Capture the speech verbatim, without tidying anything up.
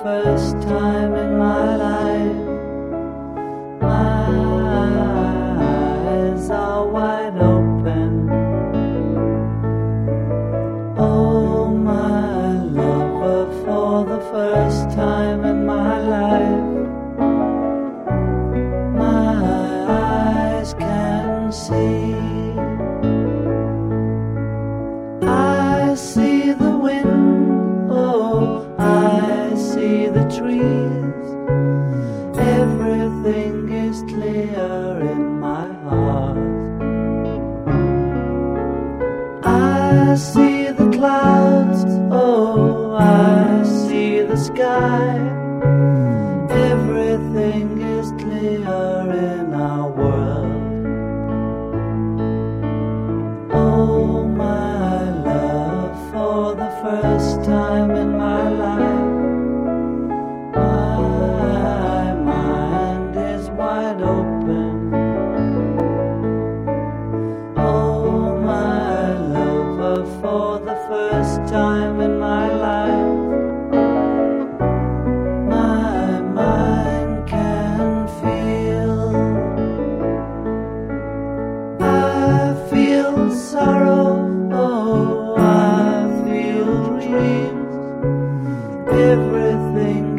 first time in my life. My eyes are wide open. Oh, my lover, for the first time in my life, my eyes can see. I see the wind, oh, I see the trees. Everything is clear in my heart. I see the clouds, oh, I see the sky. Everything is clear in our world. Oh, my love, for the first time in my life, my mind is wide open. Oh, my lover, for the first time in my life, my mind can feel. I feel sorrow, oh, I feel dreams. Everything